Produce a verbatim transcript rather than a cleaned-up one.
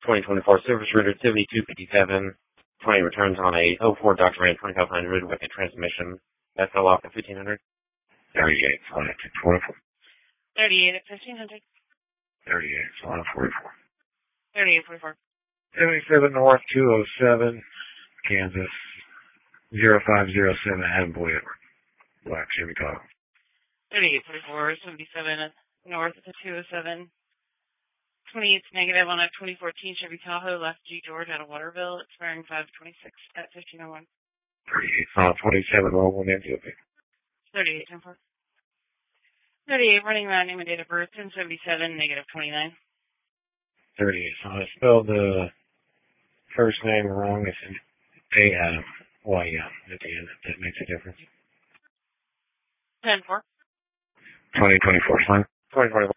twenty twenty-four service rated seventy-two fifty-seven. twenty returns on a oh four Doctor Ram twenty-five hundred with a transmission that fell off at fifteen hundred. thirty-eight, flying at twenty-four. thirty-eight at fifteen hundred. thirty-eight, flying at forty-four. thirty-eight forty-four. seventy-seven North, two oh seven, Kansas, zero five zero seven, Attaboy Edward. Black Chevy Tahoe. thirty-eight forty-four, seventy-seven North at two oh seven. twenty-eight negative on a twenty fourteen Chevy Tahoe, left G George out of Waterville, expiring five twenty-six at fifteen oh one. thirty-eight, final twenty-seven, roll one M T O P. thirty-eight ten four. thirty-eight running around name and date of birth, ten seventy-seven, negative twenty-nine. thirty-eight, so I spelled the first name wrong. It's an A Adam. Y M at the end. That makes a difference. ten four. twenty twenty-four, fine. twenty twenty-four.